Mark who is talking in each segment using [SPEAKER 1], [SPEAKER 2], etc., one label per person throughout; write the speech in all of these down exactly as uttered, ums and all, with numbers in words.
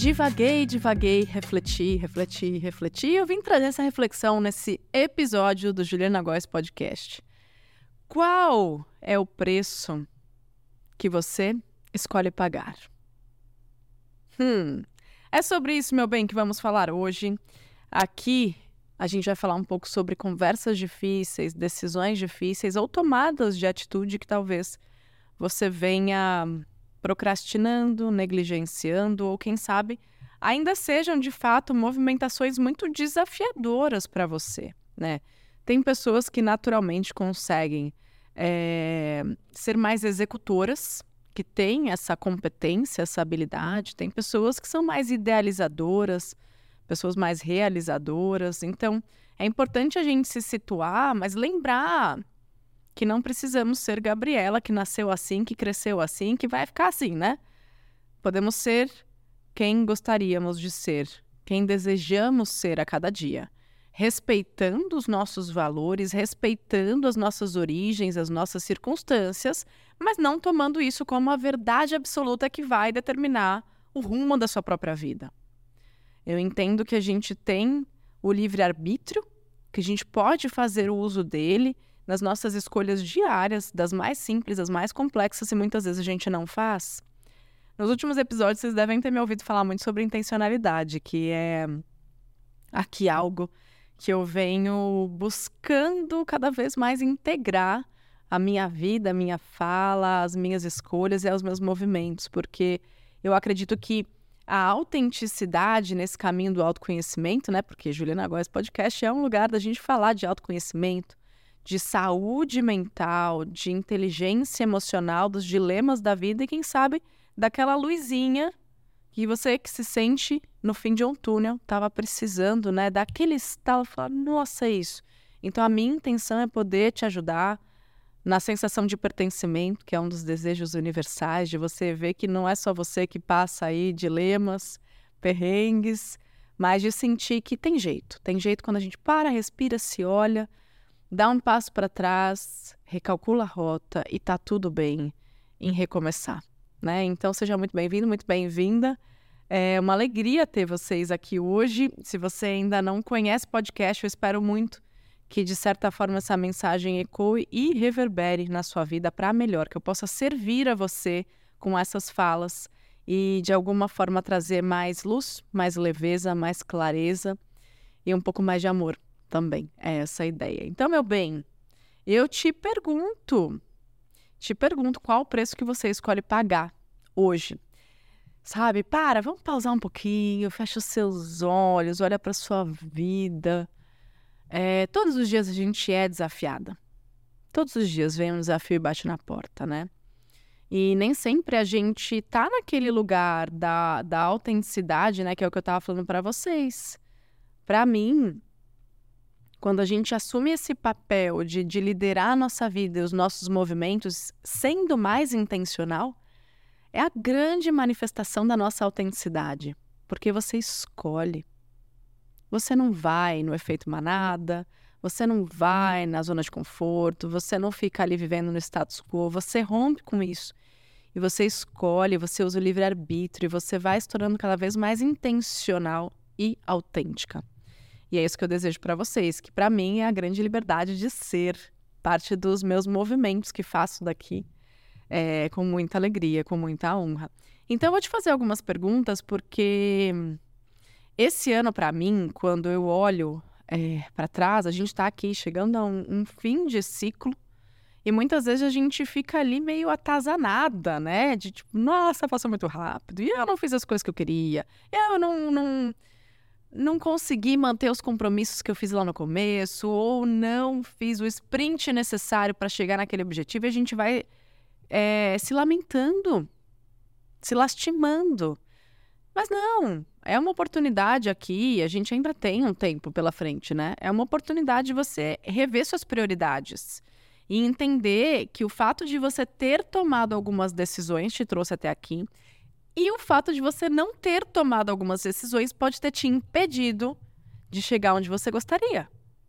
[SPEAKER 1] Divaguei, divaguei, refleti, refleti, refleti. Eu vim trazer essa reflexão nesse episódio do Juliana Góes Podcast. Qual é o preço que você escolhe pagar? Hum, é sobre isso, meu bem, que vamos falar hoje. Aqui a gente vai falar um pouco sobre conversas difíceis, decisões difíceis ou tomadas de atitude que talvez você venha procrastinando, negligenciando ou, quem sabe, ainda sejam, de fato, movimentações muito desafiadoras para você, né? Tem pessoas que naturalmente conseguem é, ser mais executoras, que têm essa competência, essa habilidade. Tem pessoas que são mais idealizadoras, pessoas mais realizadoras. Então, é importante a gente se situar, mas lembrar que não precisamos ser Gabriela, que nasceu assim, que cresceu assim, que vai ficar assim, né? Podemos ser quem gostaríamos de ser, quem desejamos ser a cada dia, respeitando os nossos valores, respeitando as nossas origens, as nossas circunstâncias, mas não tomando isso como a verdade absoluta que vai determinar o rumo da sua própria vida. Eu entendo que a gente tem o livre-arbítrio, que a gente pode fazer o uso dele nas nossas escolhas diárias, das mais simples às mais complexas, e muitas vezes a gente não faz. Nos últimos episódios, vocês devem ter me ouvido falar muito sobre intencionalidade, que é aqui algo que eu venho buscando cada vez mais integrar a minha vida, a minha fala, as minhas escolhas e os meus movimentos, porque eu acredito que a autenticidade nesse caminho do autoconhecimento, né? Porque Juliana Góes Podcast é um lugar da gente falar de autoconhecimento, de saúde mental, de inteligência emocional, dos dilemas da vida e, quem sabe, daquela luzinha que você que se sente no fim de um túnel estava precisando, né? Daquele estalo, falar, nossa, é isso. Então, a minha intenção é poder te ajudar na sensação de pertencimento, que é um dos desejos universais, de você ver que não é só você que passa aí dilemas, perrengues, mas de sentir que tem jeito. Tem jeito quando a gente para, respira, se olha, dá um passo para trás, recalcula a rota e tá tudo bem em recomeçar, né? Então, seja muito bem-vindo, muito bem-vinda. É uma alegria ter vocês aqui hoje. Se você ainda não conhece o podcast, eu espero muito que, de certa forma, essa mensagem ecoe e reverbere na sua vida para melhor, que eu possa servir a você com essas falas e, de alguma forma, trazer mais luz, mais leveza, mais clareza e um pouco mais de amor. Também é essa a ideia. Então, meu bem, eu te pergunto, te pergunto qual o preço que você escolhe pagar hoje. Sabe, para, vamos pausar um pouquinho, fecha os seus olhos, olha para a sua vida. É, todos os dias a gente é desafiada. Todos os dias vem um desafio e bate na porta, né? E nem sempre a gente tá naquele lugar da, da autenticidade, né? Que é o que eu tava falando para vocês. Para mim, quando a gente assume esse papel de, de liderar a nossa vida e os nossos movimentos, sendo mais intencional, é a grande manifestação da nossa autenticidade. Porque você escolhe. Você não vai no efeito manada, você não vai na zona de conforto, você não fica ali vivendo no status quo, você rompe com isso. E você escolhe, você usa o livre-arbítrio, e você vai se tornando cada vez mais intencional e autêntica. E é isso que eu desejo para vocês, que para mim é a grande liberdade de ser parte dos meus movimentos que faço daqui é, com muita alegria, com muita honra. Então eu vou te fazer algumas perguntas, porque esse ano para mim, quando eu olho é, para trás, a gente está aqui chegando a um, um fim de ciclo e muitas vezes a gente fica ali meio atazanada, né? De tipo, nossa, passou muito rápido e eu não fiz as coisas que eu queria, eu não... não não consegui manter os compromissos que eu fiz lá no começo, ou não fiz o sprint necessário para chegar naquele objetivo, e a gente vai é, se lamentando, se lastimando. Mas não, é uma oportunidade aqui, a gente ainda tem um tempo pela frente, né? É uma oportunidade de você rever suas prioridades e entender que o fato de você ter tomado algumas decisões te trouxe até aqui. E o fato de você não ter tomado algumas decisões pode ter te impedido de chegar onde você gostaria.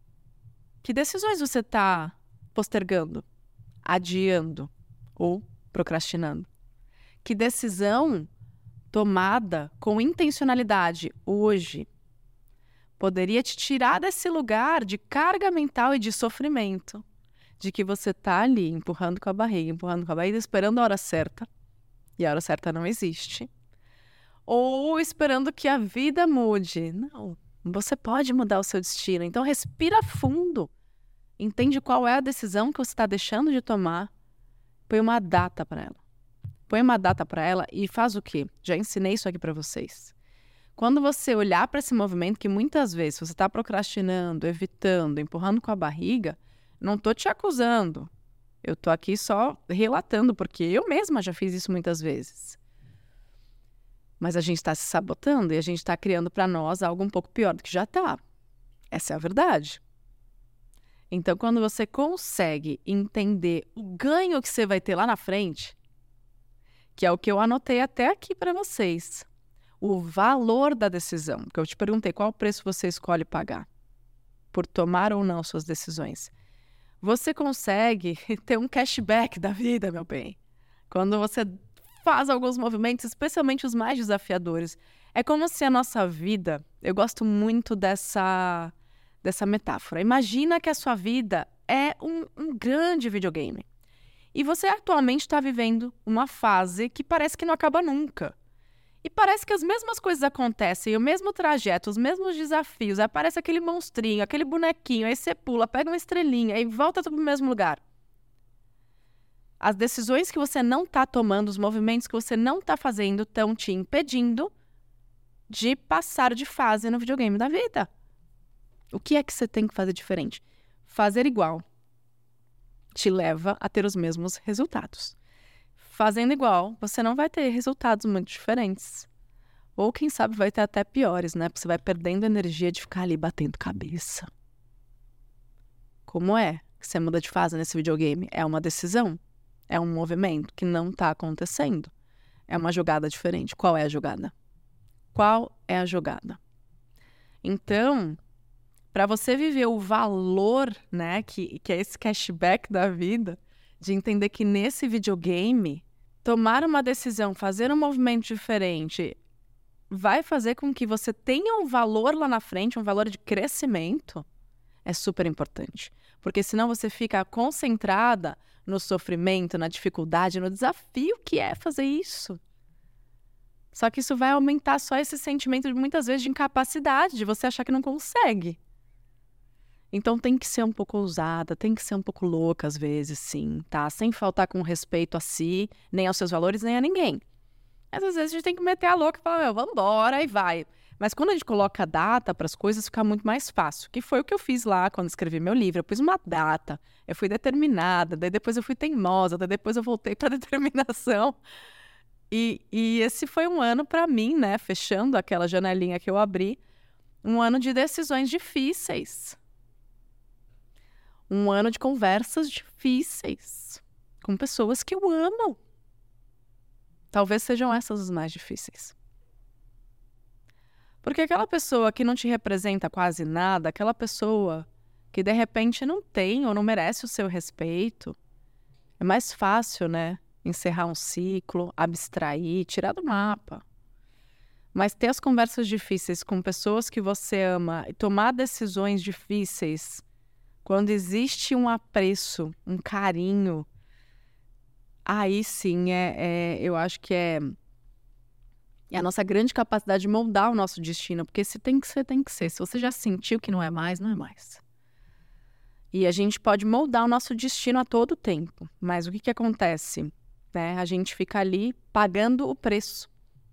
[SPEAKER 1] Que decisões você está postergando, adiando ou procrastinando? Que decisão tomada com intencionalidade hoje, poderia te tirar desse lugar de carga mental e de sofrimento, de que você tá ali empurrando com a barriga, empurrando com a barriga, esperando a hora certa, e a hora certa não existe, ou esperando que a vida mude. Não, você pode mudar o seu destino, então respira fundo, entende qual é a decisão que você está deixando de tomar, põe uma data para ela. Põe uma data para ela e faz o quê? Já ensinei isso aqui para vocês. Quando você olhar para esse movimento que muitas vezes você está procrastinando, evitando, empurrando com a barriga, não estou te acusando. Eu estou aqui só relatando, porque eu mesma já fiz isso muitas vezes. Mas a gente está se sabotando e a gente está criando para nós algo um pouco pior do que já está. Essa é a verdade. Então, quando você consegue entender o ganho que você vai ter lá na frente, que é o que eu anotei até aqui para vocês, o valor da decisão, porque eu te perguntei qual preço você escolhe pagar por tomar ou não suas decisões. Você consegue ter um cashback da vida, meu bem, quando você faz alguns movimentos, especialmente os mais desafiadores. É como se a nossa vida, eu gosto muito dessa, dessa metáfora. Imagina que a sua vida é um, um grande videogame. E você atualmente está vivendo uma fase que parece que não acaba nunca. E parece que as mesmas coisas acontecem, o mesmo trajeto, os mesmos desafios. Aí aparece aquele monstrinho, aquele bonequinho, aí você pula, pega uma estrelinha e volta para o mesmo lugar. As decisões que você não está tomando, os movimentos que você não está fazendo, estão te impedindo de passar de fase no videogame da vida. O que é que você tem que fazer diferente? Fazer igual te leva a ter os mesmos resultados. Fazendo igual, você não vai ter resultados muito diferentes. Ou, quem sabe, vai ter até piores, né? Porque você vai perdendo energia de ficar ali batendo cabeça. Como é que você muda de fase nesse videogame? É uma decisão? É um movimento que não está acontecendo? É uma jogada diferente. Qual é a jogada? Qual é a jogada? Então, para você viver o valor, né, que, que é esse cashback da vida, de entender que nesse videogame, tomar uma decisão, fazer um movimento diferente, vai fazer com que você tenha um valor lá na frente, um valor de crescimento, é super importante. Porque senão você fica concentrada no sofrimento, na dificuldade, no desafio que é fazer isso. Só que isso vai aumentar só esse sentimento, de, muitas vezes, de incapacidade, de você achar que não consegue. Então tem que ser um pouco ousada, tem que ser um pouco louca às vezes, sim, tá? Sem faltar com respeito a si, nem aos seus valores, nem a ninguém. Mas às vezes a gente tem que meter a louca e falar, meu, vambora e vai. Mas quando a gente coloca data para as coisas, fica muito mais fácil. Que foi o que eu fiz lá quando escrevi meu livro. Eu pus uma data, eu fui determinada, daí depois eu fui teimosa, daí depois eu voltei para determinação. E, e esse foi um ano para mim, né? Fechando aquela janelinha que eu abri, um ano de decisões difíceis. Um ano de conversas difíceis com pessoas que eu amo. Talvez sejam essas as mais difíceis. Porque aquela pessoa que não te representa quase nada, aquela pessoa que de repente não tem ou não merece o seu respeito, é mais fácil, né? Encerrar um ciclo, abstrair, tirar do mapa. Mas ter as conversas difíceis com pessoas que você ama e tomar decisões difíceis, quando existe um apreço, um carinho, aí sim, é, é, eu acho que é, é a nossa grande capacidade de moldar o nosso destino. Porque se tem que ser, tem que ser. Se você já sentiu que não é mais, não é mais. E a gente pode moldar o nosso destino a todo tempo. Mas o que, que acontece? Né? A gente fica ali pagando o preço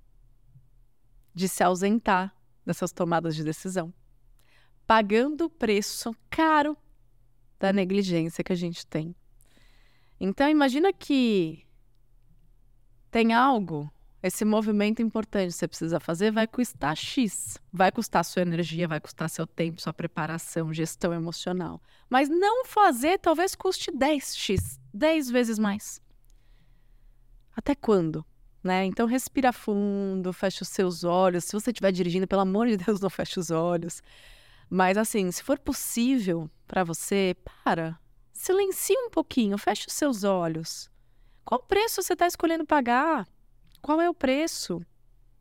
[SPEAKER 1] de se ausentar dessas tomadas de decisão. Pagando o preço caro da negligência que a gente tem. Então, imagina que tem algo, esse movimento importante que você precisa fazer vai custar X. Vai custar sua energia, vai custar seu tempo, sua preparação, gestão emocional. Mas não fazer talvez custe dez x, dez vezes mais. Até quando? Né? Então, respira fundo, fecha os seus olhos. Se você estiver dirigindo, pelo amor de Deus, não feche os olhos. Mas assim, se for possível para você, para, silencie um pouquinho, feche os seus olhos. Qual preço você está escolhendo pagar? Qual é o preço?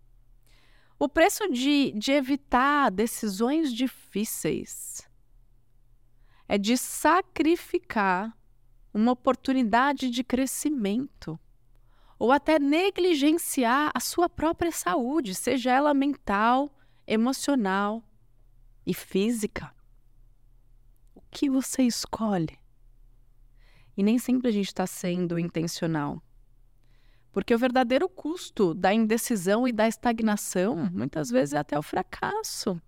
[SPEAKER 1] O preço de, de evitar decisões difíceis é de sacrificar uma oportunidade de crescimento ou até negligenciar a sua própria saúde, seja ela mental, emocional e física. O que você escolhe? E nem sempre a gente está sendo intencional. Porque o verdadeiro custo da indecisão e da estagnação, muitas vezes, é até o fracasso.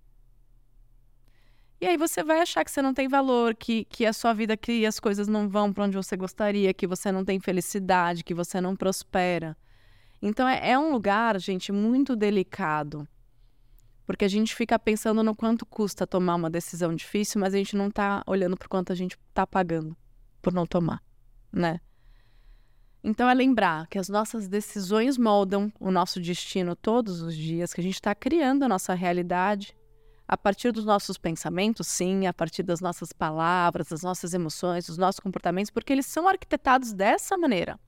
[SPEAKER 1] E aí você vai achar que você não tem valor, que, que a sua vida, que as coisas não vão para onde você gostaria, que você não tem felicidade, que você não prospera. Então é, é um lugar, gente, muito delicado. Porque a gente fica pensando no quanto custa tomar uma decisão difícil, mas a gente não está olhando para o quanto a gente está pagando por não tomar, né? Então é lembrar que as nossas decisões moldam o nosso destino todos os dias, que a gente está criando a nossa realidade a partir dos nossos pensamentos, sim, a partir das nossas palavras, das nossas emoções, dos nossos comportamentos, porque eles são arquitetados dessa maneira.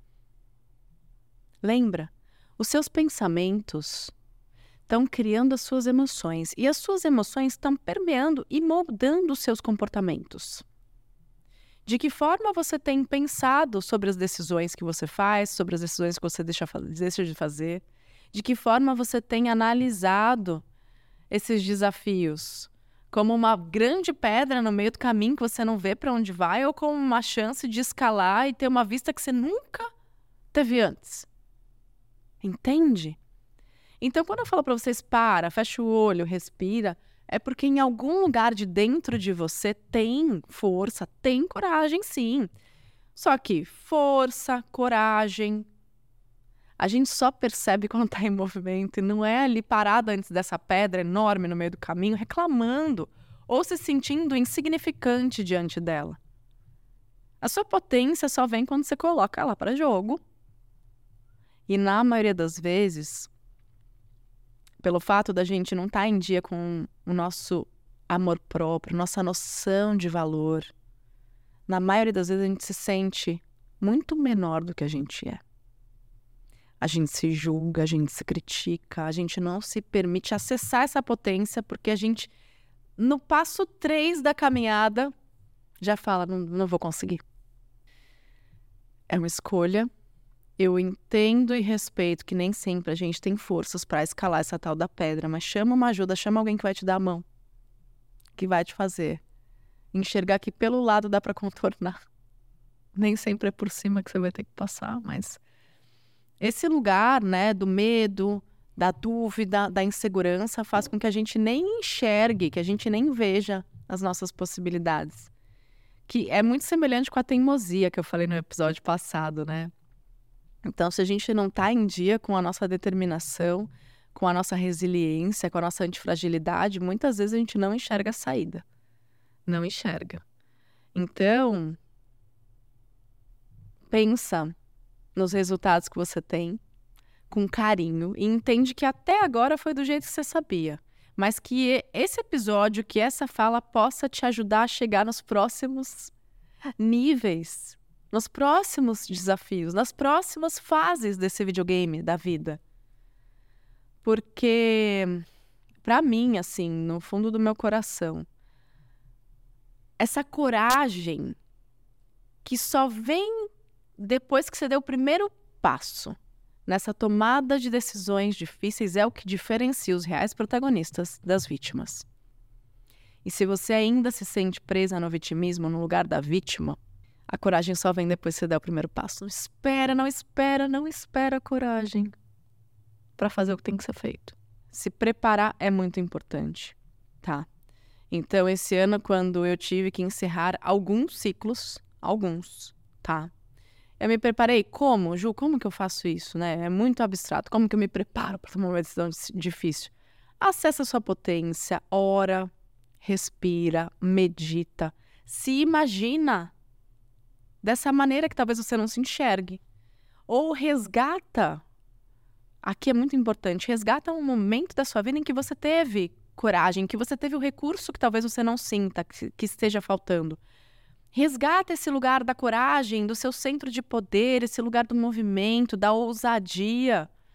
[SPEAKER 1] Lembra? Os seus pensamentos estão criando as suas emoções e as suas emoções estão permeando e moldando os seus comportamentos. De que forma você tem pensado sobre as decisões que você faz, sobre as decisões que você deixa, deixa de fazer? De que forma você tem analisado esses desafios? Como uma grande pedra no meio do caminho que você não vê para onde vai, ou como uma chance de escalar e ter uma vista que você nunca teve antes? Entende? Então, quando eu falo para vocês, para, fecha o olho, respira, é porque em algum lugar de dentro de você tem força, tem coragem, sim. Só que força, coragem, a gente só percebe quando está em movimento e não é ali parado antes dessa pedra enorme no meio do caminho, reclamando ou se sentindo insignificante diante dela. A sua potência só vem quando você coloca ela para jogo. E na maioria das vezes, pelo fato da gente não estar em dia com o nosso amor próprio, nossa noção de valor, na maioria das vezes a gente se sente muito menor do que a gente é. A gente se julga, a gente se critica, a gente não se permite acessar essa potência porque a gente, no passo três da caminhada, já fala, não, não vou conseguir. É uma escolha. Eu entendo e respeito que nem sempre a gente tem forças para escalar essa tal da pedra, mas chama uma ajuda, chama alguém que vai te dar a mão, que vai te fazer enxergar que pelo lado dá para contornar. Nem sempre é por cima que você vai ter que passar, mas esse lugar, né, do medo, da dúvida, da insegurança faz com que a gente nem enxergue, que a gente nem veja as nossas possibilidades. Que é muito semelhante com a teimosia que eu falei no episódio passado, né? Então, se a gente não está em dia com a nossa determinação, com a nossa resiliência, com a nossa antifragilidade, muitas vezes a gente não enxerga a saída. Não enxerga. Então, pensa nos resultados que você tem com carinho e entende que até agora foi do jeito que você sabia. Mas que esse episódio, que essa fala possa te ajudar a chegar nos próximos níveis, nos próximos desafios, nas próximas fases desse videogame da vida. Porque, pra mim, assim, no fundo do meu coração, essa coragem que só vem depois que você deu o primeiro passo nessa tomada de decisões difíceis é o que diferencia os reais protagonistas das vítimas. E se você ainda se sente presa no vitimismo, no lugar da vítima, a coragem só vem depois que você der o primeiro passo. Não espera, não espera, não espera a coragem para fazer o que tem que ser feito. Se preparar é muito importante, tá? Então, esse ano, quando eu tive que encerrar alguns ciclos, alguns, tá? Eu me preparei. Como, Ju? Como que eu faço isso, né? É muito abstrato. Como que eu me preparo para tomar uma decisão difícil? Acessa a sua potência, ora, respira, medita, se imagina dessa maneira que talvez você não se enxergue. Ou resgata, aqui é muito importante, resgata um momento da sua vida em que você teve coragem, que você teve o recurso que talvez você não sinta, que, que esteja faltando. Resgata esse lugar da coragem, do seu centro de poder, esse lugar do movimento, da ousadia.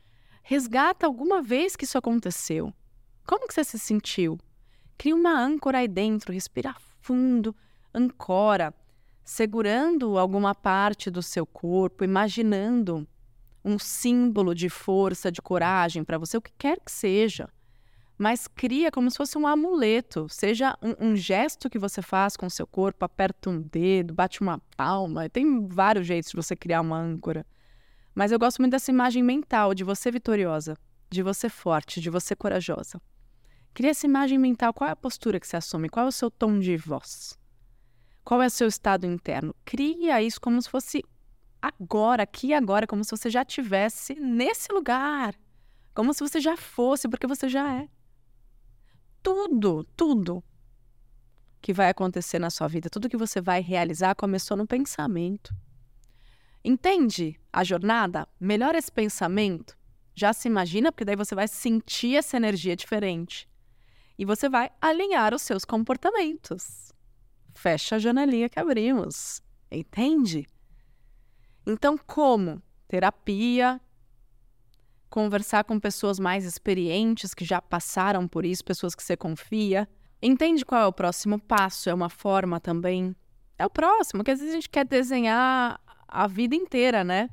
[SPEAKER 1] Resgata alguma vez que isso aconteceu. Como que você se sentiu? Cria uma âncora aí dentro, respira fundo, ancora, segurando alguma parte do seu corpo, imaginando um símbolo de força, de coragem para você, o que quer que seja. Mas cria como se fosse um amuleto, seja um, um gesto que você faz com o seu corpo, aperta um dedo, bate uma palma, tem vários jeitos de você criar uma âncora. Mas eu gosto muito dessa imagem mental de você vitoriosa, de você forte, de você corajosa. Cria essa imagem mental, qual é a postura que você assume, qual é o seu tom de voz, qual é o seu estado interno. Cria isso como se fosse agora, aqui e agora, como se você já estivesse nesse lugar, como se você já fosse, porque você já é. Tudo, tudo que vai acontecer na sua vida, tudo que você vai realizar começou no pensamento. Entende a jornada? Melhora esse pensamento. Já se imagina, porque daí você vai sentir essa energia diferente. E você vai alinhar os seus comportamentos. Fecha a janelinha que abrimos. Entende? Então, como? Terapia, conversar com pessoas mais experientes que já passaram por isso, pessoas que você confia. Entende qual é o próximo passo? É uma forma também. É o próximo, que às vezes a gente quer desenhar a vida inteira, né?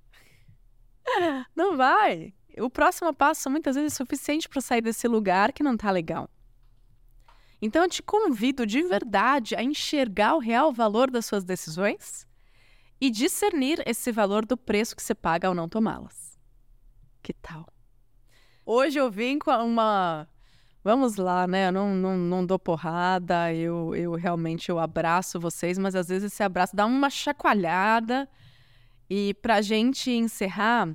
[SPEAKER 1] Não vai. O próximo passo muitas vezes é suficiente para sair desse lugar que não tá legal. Então eu te convido de verdade a enxergar o real valor das suas decisões e discernir esse valor do preço que você paga ao não tomá-las. Que tal? Hoje eu vim com uma... Vamos lá, né? Eu não, não, não dou porrada, eu, eu realmente eu abraço vocês, mas às vezes esse abraço dá uma chacoalhada. E pra gente encerrar,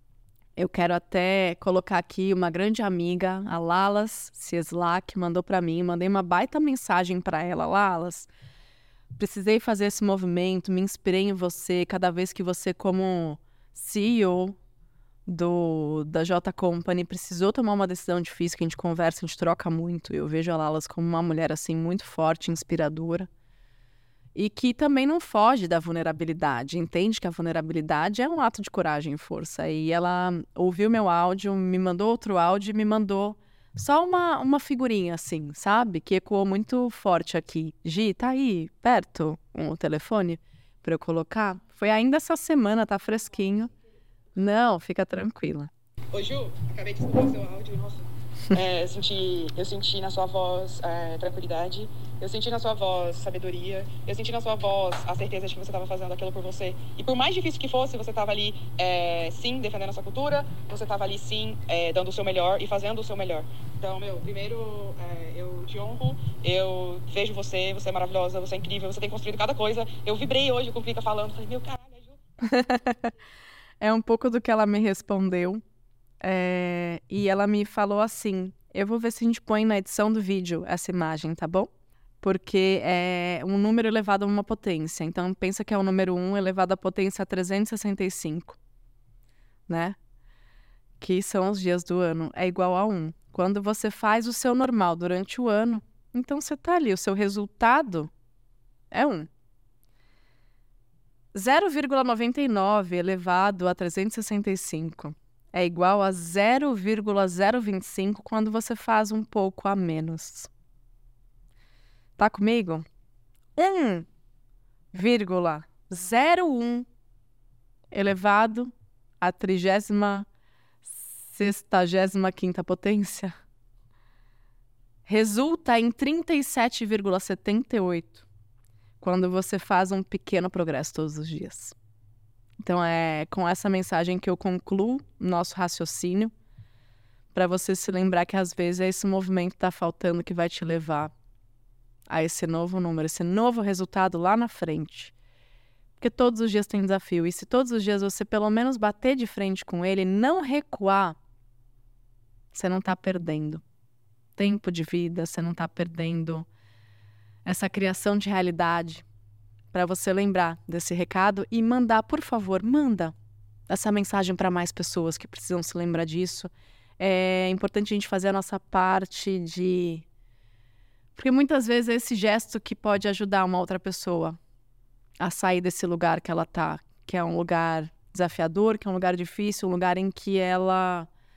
[SPEAKER 1] eu quero até colocar aqui uma grande amiga, a Lalas Cieslak, mandou pra mim, mandei uma baita mensagem pra ela. Lalas, precisei fazer esse movimento, me inspirei em você, cada vez que você como C E O do, da J Company precisou tomar uma decisão difícil, que a gente conversa, a gente troca muito. Eu vejo a Lalas como uma mulher assim muito forte, inspiradora. E que também não foge da vulnerabilidade, entende que a vulnerabilidade é um ato de coragem e força. E ela ouviu meu áudio, me mandou outro áudio e me mandou só uma, uma figurinha assim, sabe? Que ecoou muito forte aqui. Gi, tá aí perto o telefone para eu colocar? Foi ainda essa semana, tá fresquinho. Não, fica tranquila.
[SPEAKER 2] Ô Ju, acabei de escutar o seu áudio, nossa. É, eu, senti, eu senti na sua voz é, tranquilidade, eu senti na sua voz sabedoria, eu senti na sua voz a certeza de que você estava fazendo aquilo por você. E por mais difícil que fosse, você estava ali, é, sim, defendendo a sua cultura, você estava ali, sim, é, dando o seu melhor e fazendo o seu melhor. Então, meu, primeiro, é, eu te honro, eu vejo você, você é maravilhosa, você é incrível, você tem construído cada coisa. Eu vibrei hoje com o Clica falando, falei, meu caralho, é Ju.
[SPEAKER 1] É um pouco do que ela me respondeu. É, e ela me falou assim, eu vou ver se a gente põe na edição do vídeo essa imagem, tá bom? Porque é um número elevado a uma potência. Então, pensa que é o número um elevado à potência trezentos e sessenta e cinco, né? Que são os dias do ano, é igual a um. Quando você faz o seu normal durante o ano, então você tá ali, o seu resultado é um. zero vírgula noventa e nove elevado a trezentos e sessenta e cinco é igual a zero vírgula zero vinte e cinco quando você faz um pouco a menos. Tá comigo? um vírgula zero um elevado a trigésima sexagésima quinta potência resulta em trinta e sete vírgula setenta e oito quando você faz um pequeno progresso todos os dias. Então é com essa mensagem que eu concluo o nosso raciocínio, para você se lembrar que às vezes é esse movimento que está faltando que vai te levar a esse novo número, esse novo resultado lá na frente. Porque todos os dias tem desafio, e se todos os dias você pelo menos bater de frente com ele, não recuar, você não está perdendo tempo de vida, você não está perdendo essa criação de realidade. Para você lembrar desse recado e mandar, por favor, manda essa mensagem para mais pessoas que precisam se lembrar disso. É importante a gente fazer a nossa parte de... Porque muitas vezes é esse gesto que pode ajudar uma outra pessoa a sair desse lugar que ela tá, que é um lugar desafiador, que é um lugar difícil, um lugar em que ela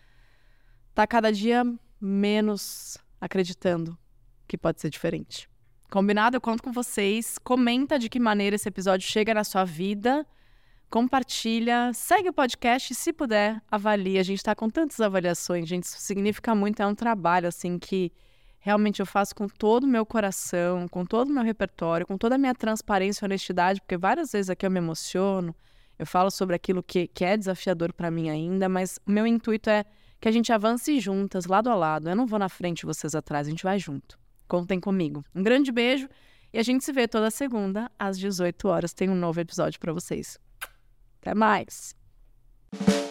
[SPEAKER 1] tá cada dia menos acreditando que pode ser diferente. Combinado? Eu conto com vocês. Comenta de que maneira esse episódio chega na sua vida. Compartilha, segue o podcast e, se puder, avalie. A gente está com tantas avaliações, gente. Isso significa muito. É um trabalho, assim, que realmente eu faço com todo o meu coração, com todo o meu repertório, com toda a minha transparência e honestidade, porque várias vezes aqui eu me emociono, eu falo sobre aquilo que, que é desafiador para mim ainda, mas o meu intuito é que a gente avance juntas, lado a lado. Eu não vou na frente, vocês atrás, a gente vai junto. Contem comigo. Um grande beijo e a gente se vê toda segunda às dezoito horas. Tem um novo episódio para vocês. Até mais!